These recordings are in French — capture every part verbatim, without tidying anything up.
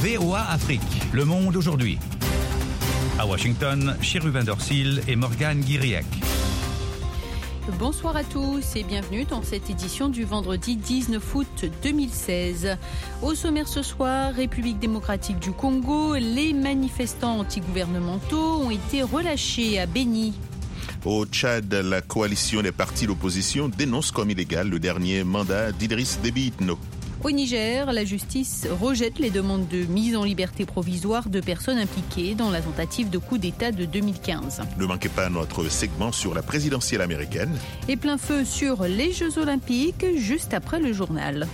V O A Afrique, Le Monde aujourd'hui. À Washington, Cherubin Dorsil et Morgane Guiriac. Bonsoir à tous et bienvenue dans cette édition du vendredi dix-neuf août deux mille seize. Au sommaire ce soir, République démocratique du Congo, les manifestants antigouvernementaux ont été relâchés à Béni. Au Tchad, la coalition des partis d'opposition dénonce comme illégal le dernier mandat d'Idriss Déby Itno. Au Niger, la justice rejette les demandes de mise en liberté provisoire de personnes impliquées dans la tentative de coup d'État de deux mille quinze. Ne manquez pas notre segment sur la présidentielle américaine. Et plein feu sur les Jeux Olympiques, juste après le journal.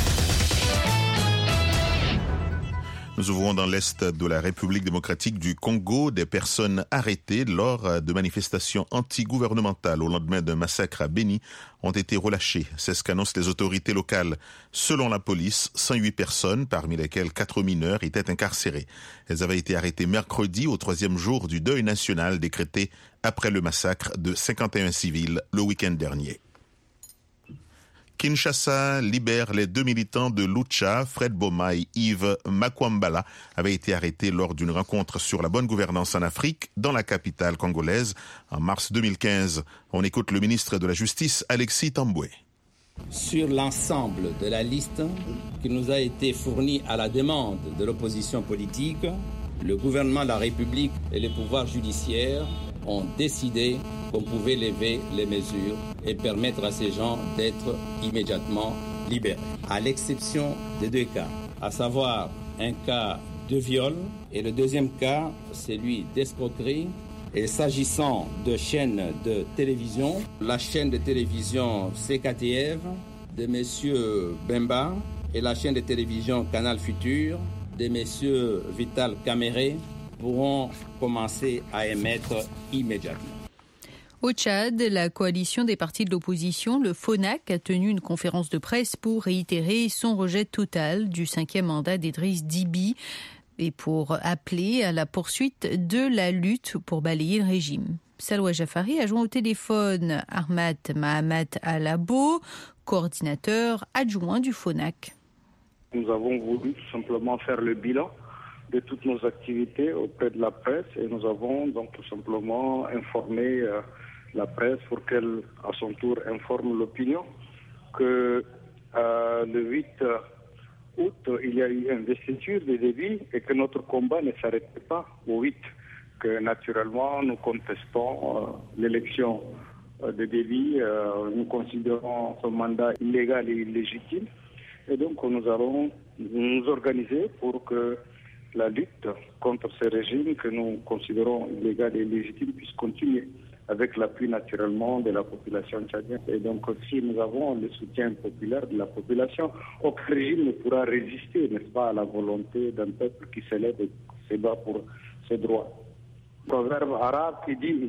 Nous ouvrons dans l'est de la République démocratique du Congo des personnes arrêtées lors de manifestations antigouvernementales au lendemain d'un massacre à Béni ont été relâchées. C'est ce qu'annoncent les autorités locales. Selon la police, cent huit personnes, parmi lesquelles quatre mineurs, étaient incarcérées. Elles avaient été arrêtées mercredi au troisième jour du deuil national décrété après le massacre de cinquante et un civils le week-end dernier. Kinshasa libère les deux militants de Lucha, Fred Boma et Yves Makwambala, avaient été arrêtés lors d'une rencontre sur la bonne gouvernance en Afrique dans la capitale congolaise en mars deux mille quinze. On écoute le ministre de la Justice, Alexis Tamboué. Sur l'ensemble de la liste qui nous a été fournie à la demande de l'opposition politique, le gouvernement de la République et les pouvoirs judiciaires ont décidé qu'on pouvait lever les mesures et permettre à ces gens d'être immédiatement libérés. À l'exception de deux cas, à savoir un cas de viol et le deuxième cas, celui d'escroquerie. Et s'agissant de chaînes de télévision, la chaîne de télévision C K T F de M. Bemba et la chaîne de télévision Canal Futur de M. Vital Kamere pourront commencer à émettre immédiatement. Au Tchad, la coalition des partis de l'opposition, le FONAC, a tenu une conférence de presse pour réitérer son rejet total du cinquième mandat d'Idriss Déby et pour appeler à la poursuite de la lutte pour balayer le régime. Salwa Jafari a joint au téléphone Ahmad Mahamat Alabo, coordinateur adjoint du FONAC. Nous avons voulu tout simplement faire le bilan de toutes nos activités auprès de la presse et nous avons donc tout simplement informé euh, la presse pour qu'elle, à son tour, informe l'opinion que euh, le huit août, il y a eu une investiture de Déby et que notre combat ne s'arrêtait pas au huit, que naturellement nous contestons euh, l'élection euh, de Déby, euh, nous considérons son mandat illégal et illégitime et donc nous allons nous organiser pour que la lutte contre ce régime que nous considérons illégal et illégitime puisse continuer avec l'appui naturellement de la population tchadienne. Et donc si nous avons le soutien populaire de la population, aucun régime ne pourra résister, n'est-ce pas, à la volonté d'un peuple qui s'élève et se bat pour ses droits. Proverbe arabe qui dit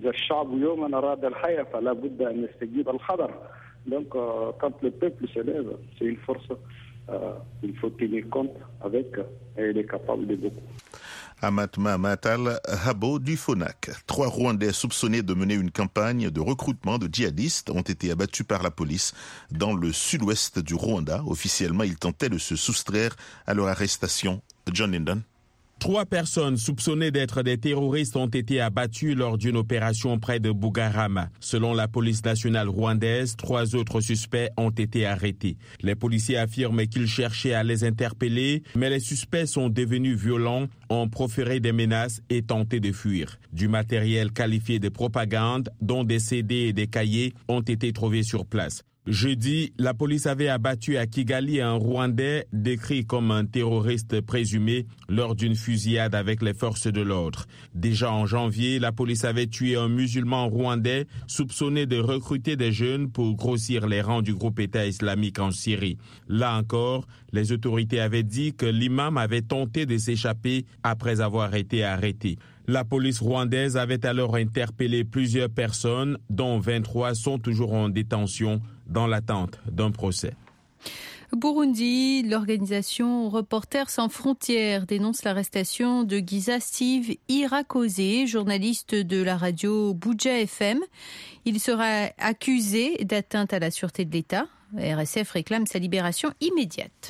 donc euh, quand le peuple s'élève, c'est une force euh, il faut tenir compte avec et il est capable de beaucoup. Amatma Matal Habo du FONAC. Trois Rwandais soupçonnés de mener une campagne de recrutement de djihadistes ont été abattus par la police dans le sud-ouest du Rwanda. Officiellement, ils tentaient de se soustraire à leur arrestation. John Linden. Trois personnes soupçonnées d'être des terroristes ont été abattues lors d'une opération près de Bugarama. Selon la police nationale rwandaise, trois autres suspects ont été arrêtés. Les policiers affirment qu'ils cherchaient à les interpeller, mais les suspects sont devenus violents, ont proféré des menaces et tenté de fuir. Du matériel qualifié de propagande, dont des C D et des cahiers, ont été trouvés sur place. Jeudi, la police avait abattu à Kigali un Rwandais décrit comme un terroriste présumé lors d'une fusillade avec les forces de l'ordre. Déjà en janvier, la police avait tué un musulman rwandais soupçonné de recruter des jeunes pour grossir les rangs du groupe État islamique en Syrie. Là encore, les autorités avaient dit que l'imam avait tenté de s'échapper après avoir été arrêté. La police rwandaise avait alors interpellé plusieurs personnes, dont vingt-trois sont toujours en détention dans l'attente d'un procès. Burundi, l'organisation Reporters sans frontières dénonce l'arrestation de Giza Steve Irakoze, journaliste de la radio Buja F M. Il sera accusé d'atteinte à la sûreté de l'État. R S F réclame sa libération immédiate.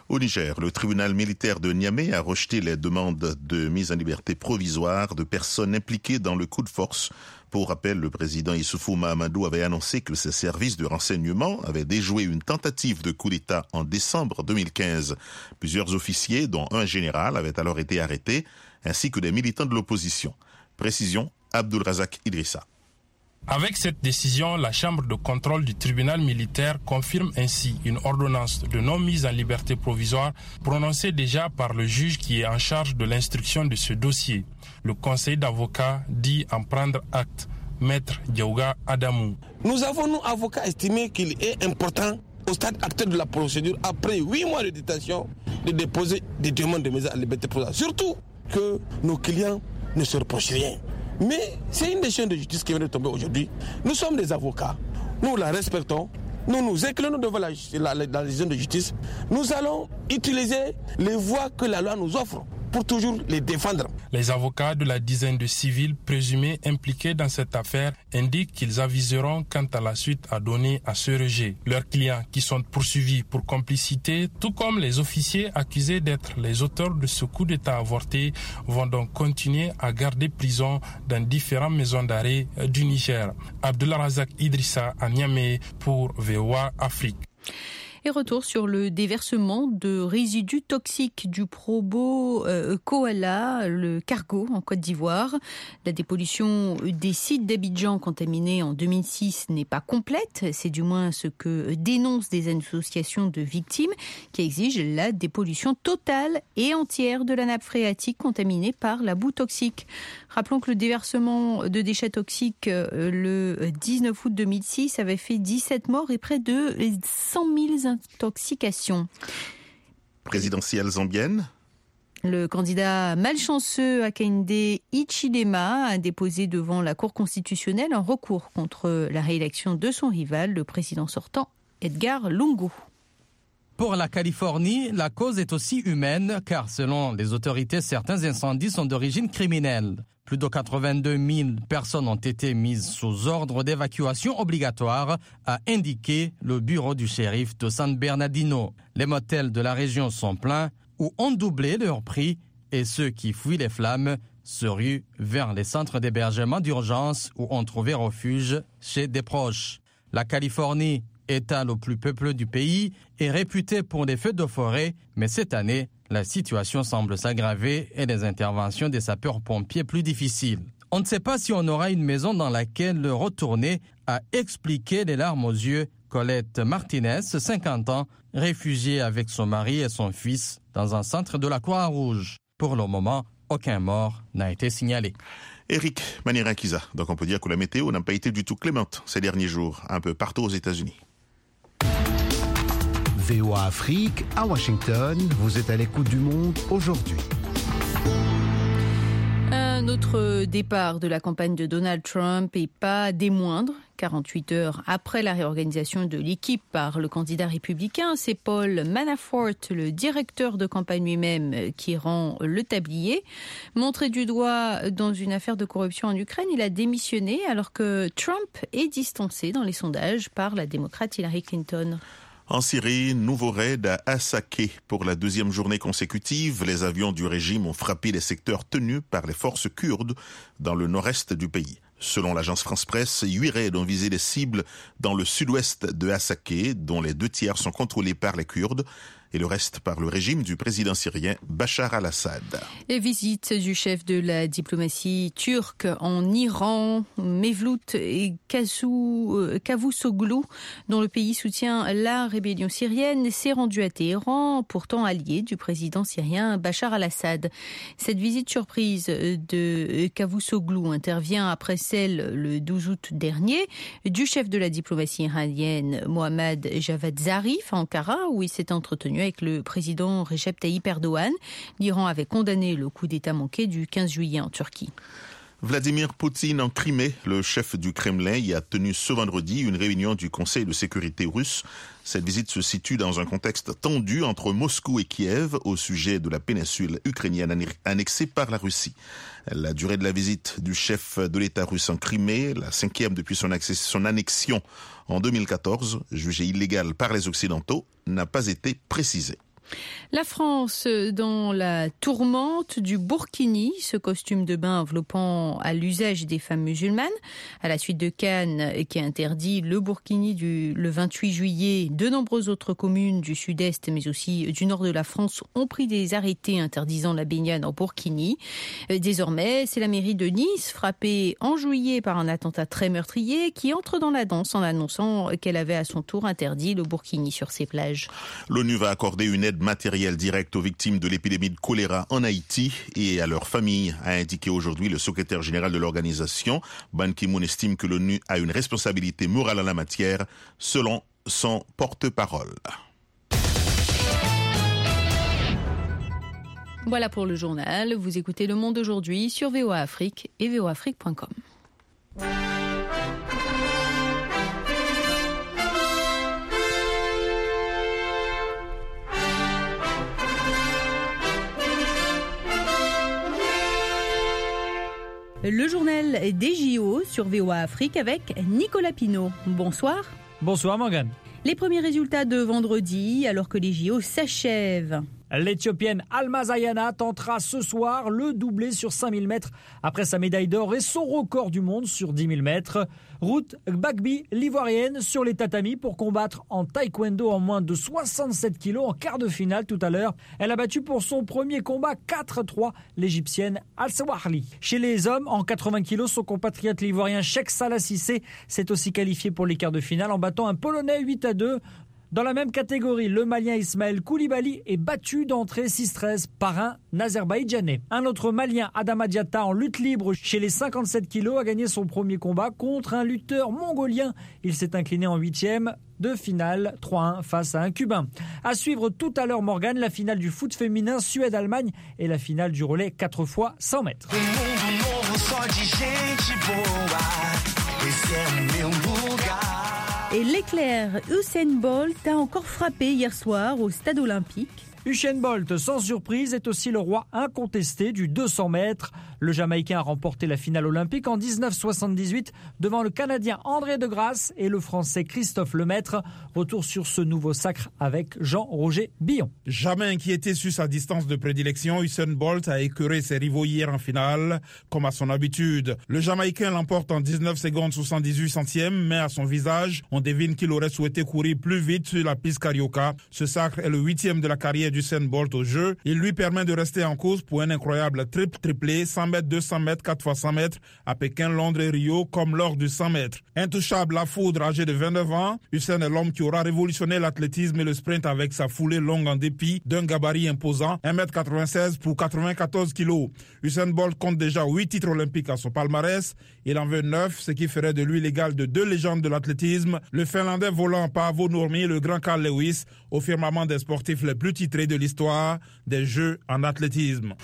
Au Niger, le tribunal militaire de Niamey a rejeté les demandes de mise en liberté provisoire de personnes impliquées dans le coup de force. Pour rappel, le président Issoufou Mahamadou avait annoncé que ses services de renseignement avaient déjoué une tentative de coup d'État en décembre deux mille quinze. Plusieurs officiers, dont un général, avaient alors été arrêtés, ainsi que des militants de l'opposition. Précision, Abdul Razak Idrissa. Avec cette décision, la Chambre de contrôle du tribunal militaire confirme ainsi une ordonnance de non-mise en liberté provisoire prononcée déjà par le juge qui est en charge de l'instruction de ce dossier. Le conseil d'avocats dit en prendre acte. Maître Diaouga Adamou. Nous avons, nous, avocats, estimé qu'il est important, au stade actuel de la procédure, après huit mois de détention, de déposer des demandes de mise en liberté provisoire. Surtout que nos clients ne se reprochent rien. Mais c'est une décision de justice qui vient de tomber aujourd'hui. Nous sommes des avocats, nous la respectons, nous nous inclinons devant la, la, la, la décision de justice. Nous allons utiliser les voies que la loi nous offre pour toujours les défendre. Les avocats de la dizaine de civils présumés impliqués dans cette affaire indiquent qu'ils aviseront quant à la suite à donner à ce rejet. Leurs clients qui sont poursuivis pour complicité, tout comme les officiers accusés d'être les auteurs de ce coup d'État avorté, vont donc continuer à garder prison dans différentes maisons d'arrêt du Niger. Abdullah Razak Idrissa à Niamey pour V O A Afrique. Et retour sur le déversement de résidus toxiques du Probo euh, Koala, le cargo en Côte d'Ivoire. La dépollution des sites d'Abidjan contaminés en deux mille six n'est pas complète. C'est du moins ce que dénoncent des associations de victimes qui exigent la dépollution totale et entière de la nappe phréatique contaminée par la boue toxique. Rappelons que le déversement de déchets toxiques euh, le dix-neuf août deux mille six avait fait dix-sept morts et près de cent mille intoxications. Présidentielle zambienne. Le candidat malchanceux Hakainde Hichilema a déposé devant la Cour constitutionnelle un recours contre la réélection de son rival, le président sortant Edgar Lungu. Pour la Californie, la cause est aussi humaine car selon les autorités, certains incendies sont d'origine criminelle. Plus de quatre-vingt-deux mille personnes ont été mises sous ordre d'évacuation obligatoire, a indiqué le bureau du shérif de San Bernardino. Les motels de la région sont pleins ou ont doublé leur prix et ceux qui fuient les flammes se ruent vers les centres d'hébergement d'urgence où ont trouvé refuge chez des proches. La Californie, État le plus peuplé du pays, est réputé pour des feux de forêt, mais cette année, la situation semble s'aggraver et les interventions des sapeurs-pompiers plus difficiles. On ne sait pas si on aura une maison dans laquelle retourner, a expliqué les larmes aux yeux Colette Martinez, cinquante ans, réfugiée avec son mari et son fils dans un centre de la Croix-Rouge. Pour le moment, aucun mort n'a été signalé. Eric Manirakiza, donc on peut dire que la météo n'a pas été du tout clémente ces derniers jours, un peu partout aux États-Unis. V O A Afrique, à Washington, vous êtes à l'écoute du monde aujourd'hui. Un autre départ de la campagne de Donald Trump et pas des moindres. quarante-huit heures après la réorganisation de l'équipe par le candidat républicain, c'est Paul Manafort, le directeur de campagne lui-même, qui rend le tablier. Montré du doigt dans une affaire de corruption en Ukraine, il a démissionné alors que Trump est distancé dans les sondages par la démocrate Hillary Clinton. En Syrie, nouveau raid à Hasakeh. Pour la deuxième journée consécutive, les avions du régime ont frappé les secteurs tenus par les forces kurdes dans le nord-est du pays. Selon l'agence France-Presse, huit raids ont visé des cibles dans le sud-ouest de Hasakeh, dont les deux tiers sont contrôlés par les Kurdes et le reste par le régime du président syrien Bachar al-Assad. Les visites du chef de la diplomatie turque en Iran, Mevlut Cavusoglu, dont le pays soutient la rébellion syrienne, s'est rendu à Téhéran, pourtant allié du président syrien Bachar al-Assad. Cette visite surprise de Cavusoglu intervient après celle le douze août dernier du chef de la diplomatie iranienne Mohammad Javad Zarif à Ankara, où il s'est entretenu avec le président Recep Tayyip Erdogan. L'Iran avait condamné le coup d'État manqué du quinze juillet en Turquie. Vladimir Poutine en Crimée, le chef du Kremlin, y a tenu ce vendredi une réunion du Conseil de sécurité russe. Cette visite se situe dans un contexte tendu entre Moscou et Kiev au sujet de la péninsule ukrainienne annexée par la Russie. La durée de la visite du chef de l'État russe en Crimée, la cinquième depuis son, accès, son annexion en deux mille quatorze, jugée illégale par les Occidentaux, n'a pas été précisée. La France dans la tourmente du burkini, ce costume de bain enveloppant à l'usage des femmes musulmanes. À la suite de Cannes, qui a interdit le burkini du, le vingt-huit juillet, de nombreuses autres communes du sud-est, mais aussi du nord de la France, ont pris des arrêtés interdisant la baignade en burkini. Désormais, c'est la mairie de Nice, frappée en juillet par un attentat très meurtrier, qui entre dans la danse en annonçant qu'elle avait à son tour interdit le burkini sur ses plages. L'ONU va accorder une aide matérielle directe aux victimes de l'épidémie de choléra en Haïti et à leurs familles, a indiqué aujourd'hui le secrétaire général de l'organisation. Ban Ki-moon estime que l'ONU a une responsabilité morale en la matière, selon son porte-parole. Voilà pour le journal. Vous écoutez Le Monde aujourd'hui sur V O A Afrique et v o afrique point com. Le journal des J O sur V O A Afrique avec Nicolas Pinault. Bonsoir. Bonsoir Morgane. Les premiers résultats de vendredi alors que les J O s'achèvent. L'Éthiopienne Alma Zayana tentera ce soir le doublé sur cinq mille mètres après sa médaille d'or et son record du monde sur dix mille mètres. Ruth Gbagbi, l'Ivoirienne, sur les tatamis pour combattre en taekwondo en moins de soixante-sept kilos en quart de finale tout à l'heure. Elle a battu pour son premier combat quatre à trois l'Égyptienne Al-Sawahli. Chez les hommes, en quatre-vingts kilos, son compatriote l'Ivoirien Cheikh Salah Cissé s'est aussi qualifié pour les quarts de finale en battant un Polonais huit à deux. Dans la même catégorie, le Malien Ismaël Koulibaly est battu d'entrée six treize par un Azerbaïdjanais. Un autre Malien, Adama Diatta, en lutte libre chez les cinquante-sept kilos, a gagné son premier combat contre un lutteur mongolien. Il s'est incliné en huitième de finale trois à un face à un Cubain. À suivre tout à l'heure, Morgane, la finale du foot féminin Suède-Allemagne et la finale du relais quatre fois cent mètres. Et l'éclair Usain Bolt a encore frappé hier soir au stade olympique. Usain Bolt, sans surprise, est aussi le roi incontesté du deux cents mètres. Le Jamaïcain a remporté la finale olympique en dix-neuf soixante-dix-huit devant le Canadien André de Grasse et le Français Christophe Lemaître. Retour sur ce nouveau sacre avec Jean-Roger Billon. Jamais inquiété sur sa distance de prédilection, Usain Bolt a écœuré ses rivaux hier en finale, comme à son habitude. Le Jamaïcain l'emporte en dix-neuf secondes soixante-dix-huit centièmes, mais à son visage, on devine qu'il aurait souhaité courir plus vite sur la piste Carioca. Ce sacre est le huitième de la carrière d'Usain Bolt au jeu. Il lui permet de rester en course pour un incroyable triple triplé, cent mètres, deux cents mètres, quatre fois cent mètres, à Pékin, Londres et Rio, comme lors du cent mètres. Intouchable à foudre, âgé de vingt-neuf ans, Usain est l'homme qui aura révolutionné l'athlétisme et le sprint avec sa foulée longue en dépit d'un gabarit imposant, un mètre quatre-vingt-seize pour quatre-vingt-quatorze kilos. Usain Bolt compte déjà huit titres olympiques à son palmarès. Il en veut neuf, ce qui ferait de lui l'égal de deux légendes de l'athlétisme, le Finlandais volant Paavo Nurmi et le grand Carl Lewis, au firmament des sportifs les plus titrés de l'histoire des Jeux en athlétisme.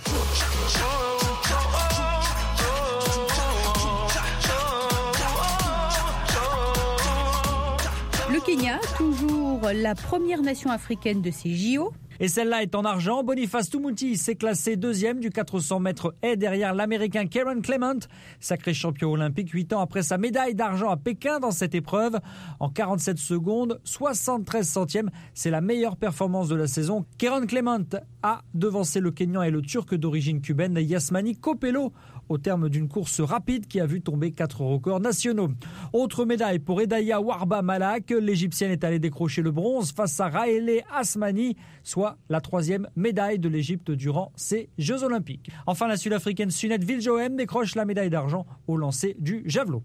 Le Kenya, toujours la première nation africaine de ces J O. Et celle-là est en argent. Boniface Tumuti s'est classé deuxième du quatre cents mètres haies derrière l'Américain Kieran Clement, sacré champion olympique huit ans après sa médaille d'argent à Pékin dans cette épreuve. En quarante-sept secondes, soixante-treize centièmes, c'est la meilleure performance de la saison. Kieran Clement a devancé le Kenyan et le Turc d'origine cubaine Yasmani Kopelo au terme d'une course rapide qui a vu tomber quatre records nationaux. Autre médaille pour Edaya Warba Malak, l'Égyptienne est allée décrocher le bronze face à Raele Asmani, soit la troisième médaille de l'Égypte durant ces Jeux Olympiques. Enfin, la Sud-Africaine Sunette Viljoen décroche la médaille d'argent au lancer du javelot.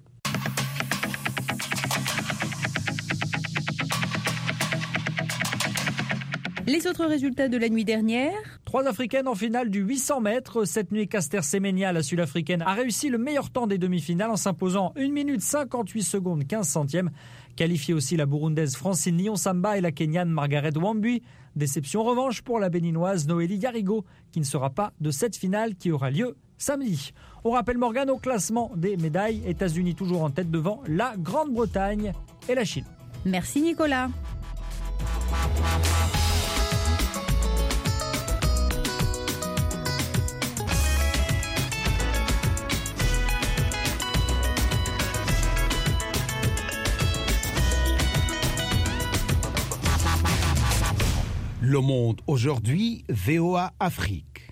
Les autres résultats de la nuit dernière. Trois Africaines en finale du huit cents mètres. Cette nuit, Caster Semenya, la Sud-Africaine, a réussi le meilleur temps des demi-finales en s'imposant une minute cinquante-huit secondes quinze centièmes. Qualifiée aussi la Burundaise Francine Niyonsamba et la Kenyane Margaret Wambui. Déception revanche pour la Béninoise Noélie Yarigo, qui ne sera pas de cette finale qui aura lieu samedi. On rappelle Morgane au classement des médailles. États-Unis toujours en tête devant la Grande-Bretagne et la Chine. Merci Nicolas. Le Monde aujourd'hui, V O A Afrique.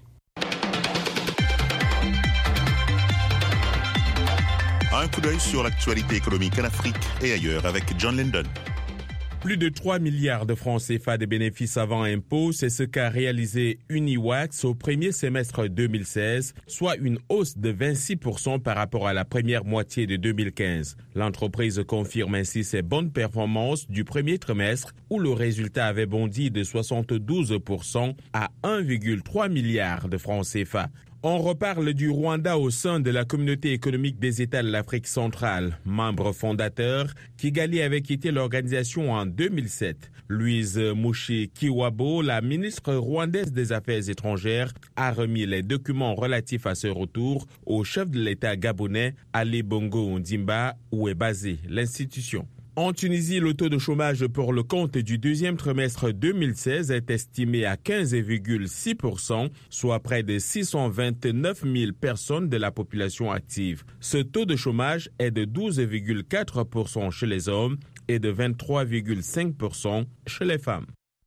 Un coup d'œil sur l'actualité économique en Afrique et ailleurs avec John Linden. Plus de trois milliards de francs C F A de bénéfices avant impôt, c'est ce qu'a réalisé Uniwax au premier semestre deux mille seize, soit une hausse de vingt-six pour cent par rapport à la première moitié de deux mille quinze. L'entreprise confirme ainsi ses bonnes performances du premier trimestre où le résultat avait bondi de soixante-douze pour cent à un virgule trois milliard de francs C F A. On reparle du Rwanda au sein de la communauté économique des États de l'Afrique centrale. Membre fondateur, Kigali avait quitté l'organisation en deux mille sept. Louise Mushikiwabo, la ministre rwandaise des Affaires étrangères, a remis les documents relatifs à ce retour au chef de l'État gabonais, Ali Bongo Ondimba, où est basée l'institution. En Tunisie, le taux de chômage pour le compte du deuxième trimestre deux mille seize est estimé à quinze virgule six pour cent, soit près de six cent vingt-neuf mille personnes de la population active. Ce taux de chômage est de douze virgule quatre pour cent chez les hommes et de vingt-trois virgule cinq pour cent chez les femmes.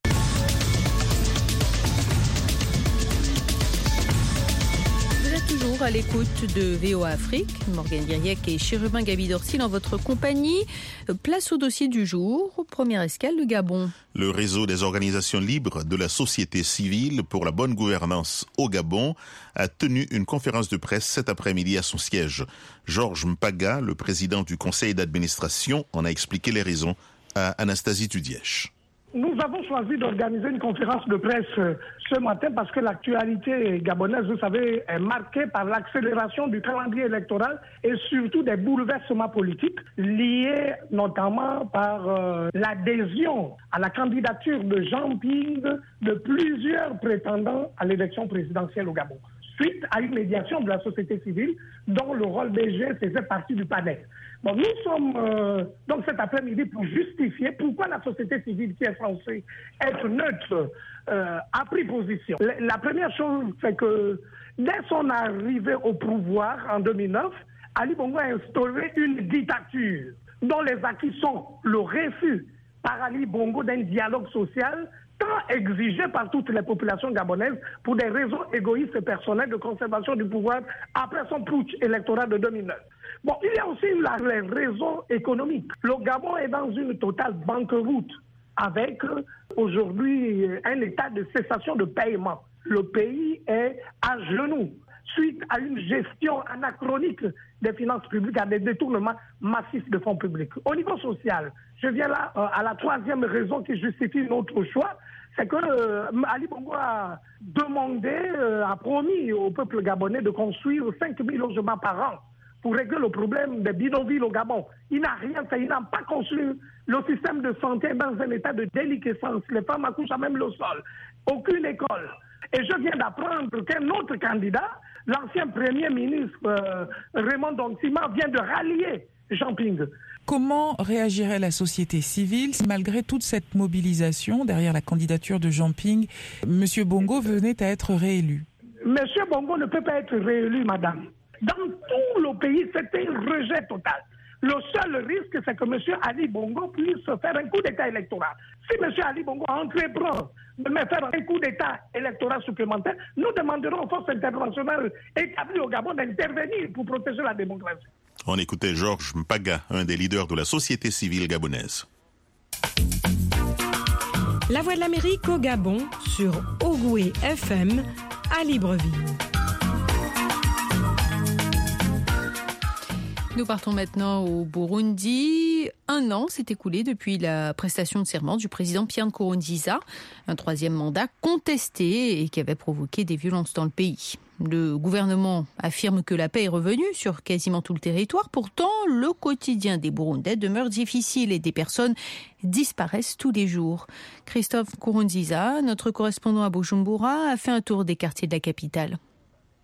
Toujours à l'écoute de V O A Afrique, Morgane Guiriec et Chérubin Gaby-Dorsil en votre compagnie. Place au dossier du jour, première escale, le Gabon. Le réseau des organisations libres de la société civile pour la bonne gouvernance au Gabon a tenu une conférence de presse cet après-midi à son siège. Georges Mpaga, le président du conseil d'administration, en a expliqué les raisons à Anastasie Tudièche. Nous avons choisi d'organiser une conférence de presse ce matin parce que l'actualité gabonaise, vous savez, est marquée par l'accélération du calendrier électoral et surtout des bouleversements politiques liés notamment par euh, l'adhésion à la candidature de Jean Ping de plusieurs prétendants à l'élection présidentielle au Gabon, suite à une médiation de la société civile dont le rôle D G faisait partie du panel. Bon, nous sommes euh, donc cet après-midi pour justifier pourquoi la société civile qui est censée être neutre euh, a pris position. La, la première chose, c'est que dès son arrivée au pouvoir en deux mille neuf, Ali Bongo a instauré une dictature dont les acquis sont le refus par Ali Bongo d'un dialogue social tant exigé par toutes les populations gabonaises pour des raisons égoïstes et personnelles de conservation du pouvoir après son putsch électoral de deux mille neuf. Bon, il y a aussi la, les raisons économiques. Le Gabon est dans une totale banqueroute avec aujourd'hui un état de cessation de paiement. Le pays est à genoux suite à une gestion anachronique des finances publiques, à des détournements massifs de fonds publics. Au niveau social, je viens là euh, à la troisième raison qui justifie notre choix, c'est que euh, Ali Bongo a demandé, euh, a promis au peuple gabonais de construire cinq mille logements par an pour régler le problème des bidonvilles au Gabon. Il n'a rien fait, il n'a pas construit. Le système de santé est dans un état de déliquescence. Les femmes accouchent à même le sol. Aucune école. Et je viens d'apprendre qu'un autre candidat, l'ancien Premier ministre euh, Raymond Dongsima, vient de rallier Jean Ping. Comment réagirait la société civile si, malgré toute cette mobilisation derrière la candidature de Jean Ping, M. Bongo venait à être réélu? M. Bongo ne peut pas être réélu, madame. Dans tout le pays, c'était un rejet total. Le seul risque, c'est que M. Ali Bongo puisse faire un coup d'État électoral. Si M. Ali Bongo entreprend de me faire un coup d'État électoral supplémentaire, nous demanderons aux forces internationales établies au Gabon d'intervenir pour protéger la démocratie. On écoutait Georges Mpaga, un des leaders de la société civile gabonaise. La Voix de l'Amérique au Gabon sur Ogoué F M à Libreville. Nous partons maintenant au Burundi. Un an s'est écoulé depuis la prestation de serment du président Pierre Nkurunziza, un troisième mandat contesté et qui avait provoqué des violences dans le pays. Le gouvernement affirme que la paix est revenue sur quasiment tout le territoire. Pourtant, le quotidien des Burundais demeure difficile et des personnes disparaissent tous les jours. Christophe Nkurunziza, notre correspondant à Bujumbura, a fait un tour des quartiers de la capitale.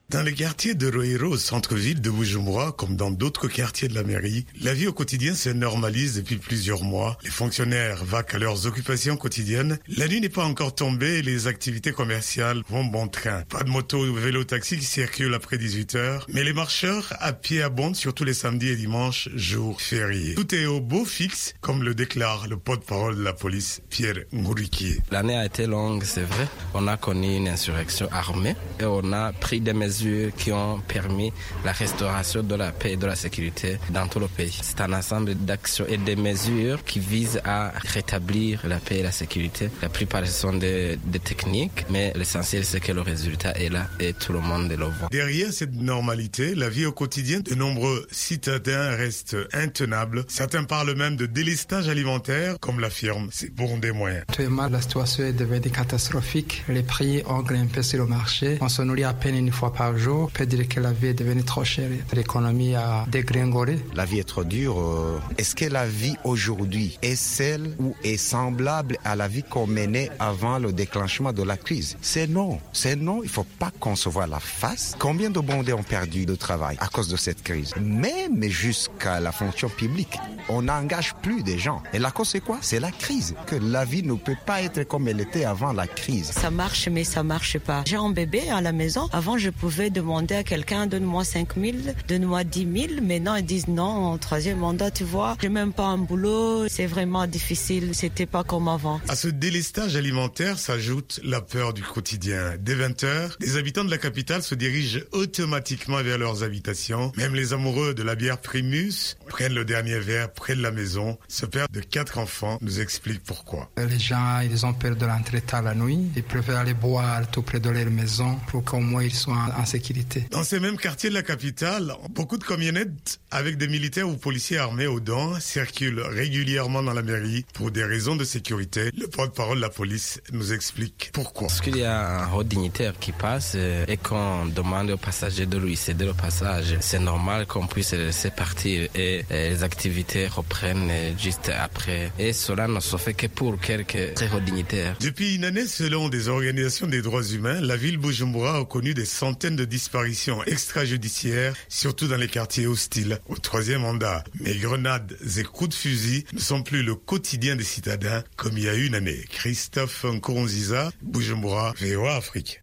Dans les quartiers de Rohiro, au centre-ville de Bujumbura, comme dans d'autres quartiers de la mairie, la vie au quotidien se normalise depuis plusieurs mois. Les fonctionnaires vaquent à leurs occupations quotidiennes. La nuit n'est pas encore tombée et les activités commerciales vont bon train. Pas de moto ou vélo taxi qui circulent après dix-huit heures, mais les marcheurs à pied abondent surtout les samedis et dimanches, jours fériés. Tout est au beau fixe, comme le déclare le porte-parole de la police, Pierre Ngouriki. L'année a été longue, c'est vrai. On a connu une insurrection armée et on a pris des mesures qui ont permis la restauration de la paix et de la sécurité dans tout le pays. C'est un ensemble d'actions et de mesures qui visent à rétablir la paix et la sécurité. La plupart sont des, des techniques, mais l'essentiel c'est que le résultat est là et tout le monde le voit. Derrière cette normalité, la vie au quotidien de nombreux citadins reste intenable. Certains parlent même de délestage alimentaire, comme l'affirment ces Burundais moyens. Actuellement, la situation est devenue catastrophique. Les prix ont grimpé sur le marché. On se nourrit à peine une fois par jour. On peut dire que la vie est devenue trop chère. L'économie a dégringolé. La vie est trop dure. Est-ce que la vie aujourd'hui est celle ou est semblable à la vie qu'on menait avant le déclenchement de la crise? C'est non. C'est non. Il ne faut pas concevoir la face. Combien de Burundais ont perdu de travail à cause de cette crise? Même jusqu'à la fonction publique, on n'engage plus des gens. Et la cause, c'est quoi? C'est la crise. Que la vie ne peut pas être comme elle était avant la crise. Ça marche, mais ça marche pas. J'ai un bébé à la maison. Avant, je pouvais demander à quelqu'un, donne-moi cinq mille, donne-moi dix mille. Maintenant, ils disent non, en troisième mandat, tu vois. J'ai même pas un boulot. C'est vraiment difficile. C'était pas comme avant. À ce délestage alimentaire s'ajoute la peur du quotidien. Dès vingt heures, les habitants de la capitale se dirigent automatiquement vers leurs habitations. Même les amoureux de la bière Primus prennent le dernier verre près de la maison. Ce père de quatre enfants nous explique pourquoi. Les gens, ils ont peur de rentrer tard la nuit. Ils préfèrent aller boire tout près de leur maison pour qu'au moins ils soient en, en sécurité. Dans ces mêmes quartiers de la capitale, beaucoup de camionnettes avec des militaires ou policiers armés aux dents circulent régulièrement dans la mairie pour des raisons de sécurité. Le porte-parole de la police nous explique pourquoi. Parce qu'il y a un haut dignitaire qui passe et qu'on demande aux passagers de lui céder le passage. C'est normal qu'on puisse laisser partir et les activités reprennent juste après. Et cela ne se fait que pour quelques très hauts dignitaires. Depuis une année, selon des organisations des droits humains, la ville Bujumbura a connu des centaines de disparitions extrajudiciaires, surtout dans les quartiers hostiles au troisième mandat. Mais grenades et coups de fusil ne sont plus le quotidien des citadins comme il y a une année. Christophe Nkurunziza, Bujumbura, V O A Afrique.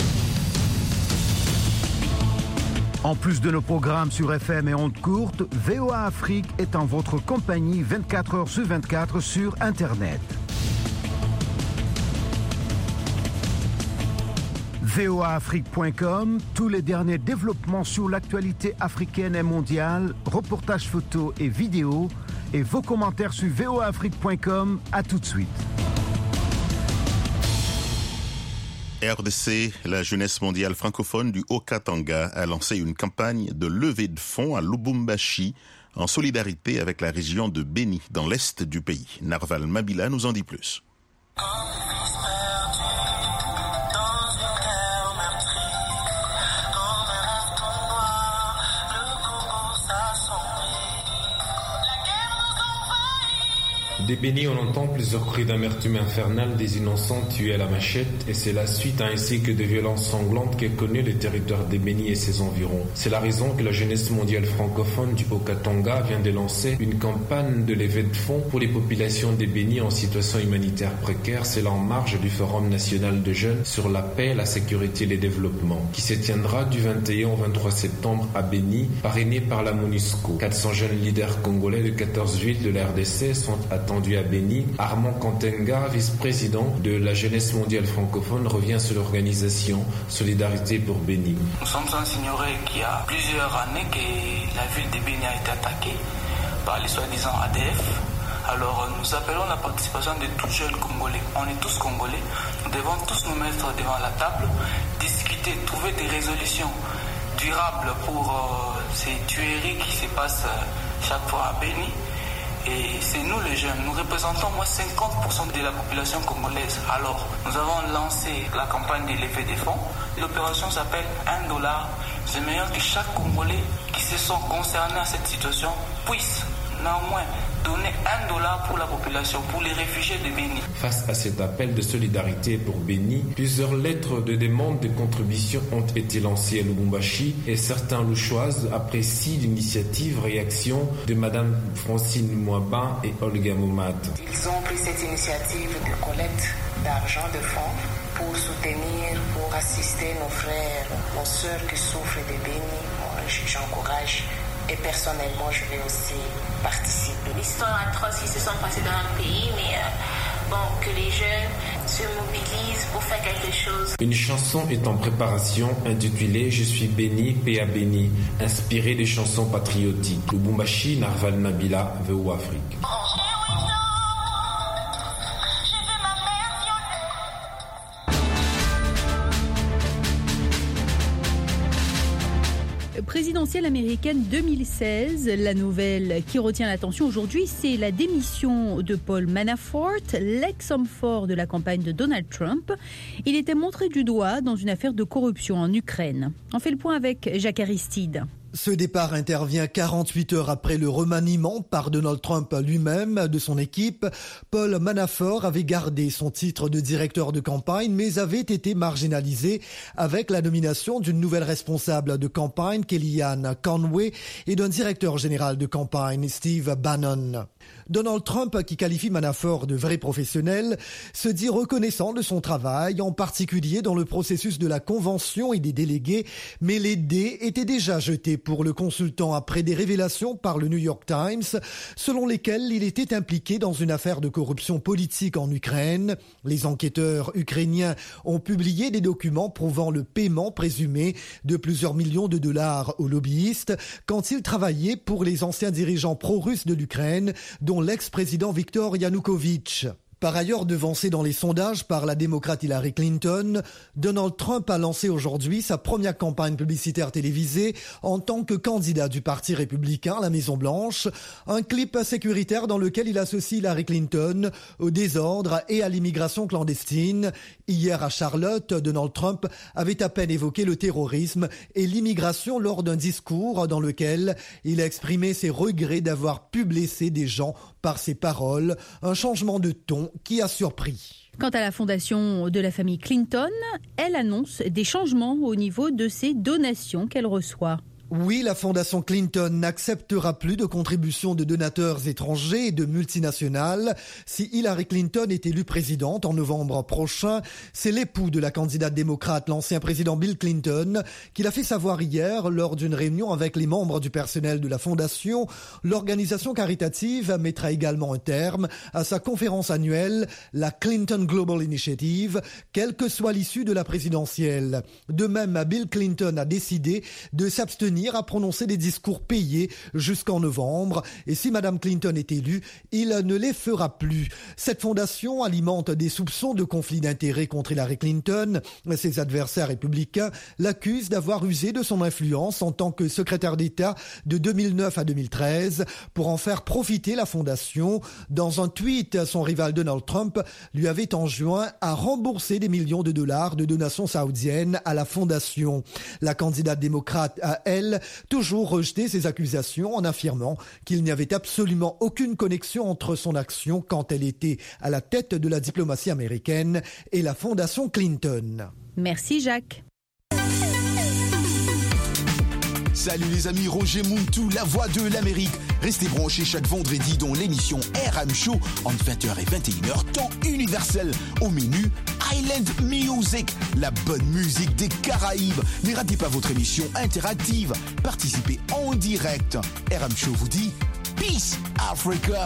En plus de nos programmes sur F M et ondes courtes, V O A Afrique est en votre compagnie vingt-quatre heures sur vingt-quatre sur Internet. V O A Afrique point com, tous les derniers développements sur l'actualité africaine et mondiale, reportages photos et vidéos, et vos commentaires sur V O A Afrique point com. À tout de suite. R D C, la jeunesse mondiale francophone du Haut-Katanga a lancé une campagne de levée de fonds à Lubumbashi en solidarité avec la région de Beni dans l'est du pays. Narval Mabila nous en dit plus. Des Béni, on entend plusieurs cris d'amertume infernale des innocents tués à la machette, et c'est la suite à un cycle de violences sanglantes qu'est connu le territoire des Béni et ses environs. C'est la raison que la jeunesse mondiale francophone du Haut-Katanga vient de lancer une campagne de levée de fonds pour les populations des Béni en situation humanitaire précaire. C'est là en marge du Forum national de jeunes sur la paix, la sécurité et le développement, qui se tiendra du vingt et un au vingt-trois septembre à Béni, parrainé par la MONUSCO. quatre cents jeunes leaders congolais de quatorze villes de la R D C sont attendus à Béni. Armand Kantenga, vice-président de la jeunesse mondiale francophone, revient sur l'organisation Solidarité pour Béni. Nous sommes sans ignorer qu'il y a plusieurs années que la ville de Béni a été attaquée par les soi-disant A D F. Alors nous appelons la participation de tous jeunes Congolais. On est tous Congolais. Nous devons tous nous mettre devant la table, discuter, trouver des résolutions durables pour euh, ces tueries qui se passent euh, chaque fois à Béni. Et c'est nous les jeunes, nous représentons au moins cinquante pour cent de la population congolaise. Alors, nous avons lancé la campagne de levée des fonds. L'opération s'appelle un dollar. C'est meilleur que chaque Congolais qui se sent concerné à cette situation puisse néanmoins donner un dollar pour la population, pour les réfugiés de Béni. Face à cet appel de solidarité pour Béni, plusieurs lettres de demande de contribution ont été lancées à Lubumbashi et certains louchoises apprécient l'initiative réaction de Madame Francine Mouaba et Olga Moumat. Ils ont pris cette initiative de collecte d'argent, de fonds, pour soutenir, pour assister nos frères, nos sœurs qui souffrent de Béni. Moi, j'encourage et personnellement, je vais aussi participer. L'histoire atroce qui se sont passées dans le pays, mais euh, bon, que les jeunes se mobilisent pour faire quelque chose. Une chanson est en préparation intitulée « Je suis béni, paix à béni », inspirée des chansons patriotiques. Lubumbashi, Narval Nabila, V O Afrique. Présidentielle américaine deux mille seize, la nouvelle qui retient l'attention aujourd'hui, c'est la démission de Paul Manafort, l'ex-homme fort de la campagne de Donald Trump. Il était montré du doigt dans une affaire de corruption en Ukraine. On fait le point avec Jacques Aristide. Ce départ intervient quarante-huit heures après le remaniement par Donald Trump lui-même de son équipe. Paul Manafort avait gardé son titre de directeur de campagne, mais avait été marginalisé avec la nomination d'une nouvelle responsable de campagne, Kellyanne Conway, et d'un directeur général de campagne, Steve Bannon. Donald Trump, qui qualifie Manafort de vrai professionnel, se dit reconnaissant de son travail, en particulier dans le processus de la convention et des délégués, mais les dés étaient déjà jetés pour le consultant après des révélations par le New York Times, selon lesquelles il était impliqué dans une affaire de corruption politique en Ukraine. Les enquêteurs ukrainiens ont publié des documents prouvant le paiement présumé de plusieurs millions de dollars aux lobbyistes quand ils travaillaient pour les anciens dirigeants pro-russes de l'Ukraine, dont l'ex-président Viktor Yanukovych. Par ailleurs, devancé dans les sondages par la démocrate Hillary Clinton, Donald Trump a lancé aujourd'hui sa première campagne publicitaire télévisée en tant que candidat du Parti républicain à la Maison-Blanche, un clip sécuritaire dans lequel il associe Hillary Clinton au désordre et à l'immigration clandestine. Hier à Charlotte, Donald Trump avait à peine évoqué le terrorisme et l'immigration lors d'un discours dans lequel il a exprimé ses regrets d'avoir pu blesser des gens par ses paroles, un changement de ton qui a surpris. Quant à la fondation de la famille Clinton, elle annonce des changements au niveau de ses donations qu'elle reçoit. Oui, la fondation Clinton n'acceptera plus de contributions de donateurs étrangers et de multinationales. Si Hillary Clinton est élue présidente en novembre prochain, c'est l'époux de la candidate démocrate, l'ancien président Bill Clinton, qui l'a fait savoir hier lors d'une réunion avec les membres du personnel de la fondation. L'organisation caritative mettra également un terme à sa conférence annuelle, la Clinton Global Initiative, quelle que soit l'issue de la présidentielle. De même, Bill Clinton a décidé de s'abstenir à prononcer des discours payés jusqu'en novembre. Et si Mme Clinton est élue, il ne les fera plus. Cette fondation alimente des soupçons de conflit d'intérêts contre Hillary Clinton. Ses adversaires républicains l'accusent d'avoir usé de son influence en tant que secrétaire d'État de deux mille neuf à deux mille treize pour en faire profiter la fondation. Dans un tweet, son rival Donald Trump lui avait enjoint à rembourser des millions de dollars de donations saoudiennes à la fondation. La candidate démocrate a, elle, toujours rejeté ces accusations en affirmant qu'il n'y avait absolument aucune connexion entre son action quand elle était à la tête de la diplomatie américaine et la fondation Clinton. Merci Jacques. Salut les amis, Roger Muntu, la voix de l'Amérique. Restez branchés chaque vendredi dans l'émission R M Show entre vingt heures et vingt et une heures, temps universel. Au menu, Island Music, la bonne musique des Caraïbes. Ne ratez pas votre émission interactive. Participez en direct. R M Show vous dit Peace Africa.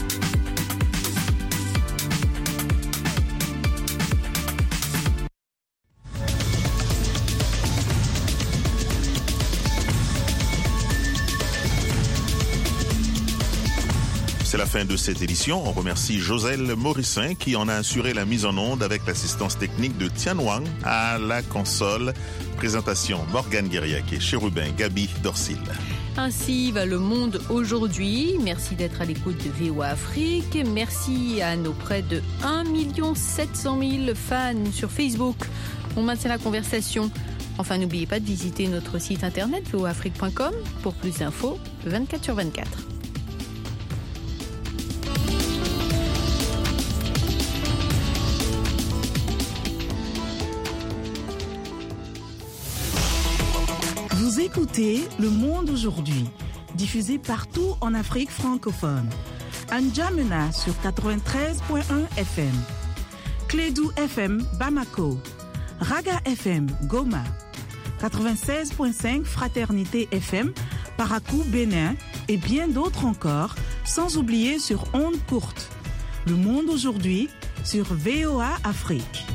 C'est la fin de cette édition. On remercie Joselle Morissin qui en a assuré la mise en onde avec l'assistance technique de Tian Wang à la console. Présentation Morgane Guériac et Chérubin Gabi Dorsil. Ainsi va le monde aujourd'hui. Merci d'être à l'écoute de V O Afrique. Merci à nos près de un million sept cent mille fans sur Facebook. On maintient la conversation. Enfin, n'oubliez pas de visiter notre site internet v o afrique point com pour plus d'infos vingt-quatre sur vingt-quatre. Vous écoutez Le Monde aujourd'hui, diffusé partout en Afrique francophone. N'Djamena sur quatre-vingt-treize point un F M. Clédou F M Bamako. Raga F M Goma. quatre-vingt-seize point cinq Fraternité F M Parakou Bénin et bien d'autres encore, sans oublier sur ondes courtes. Le Monde aujourd'hui sur V O A Afrique.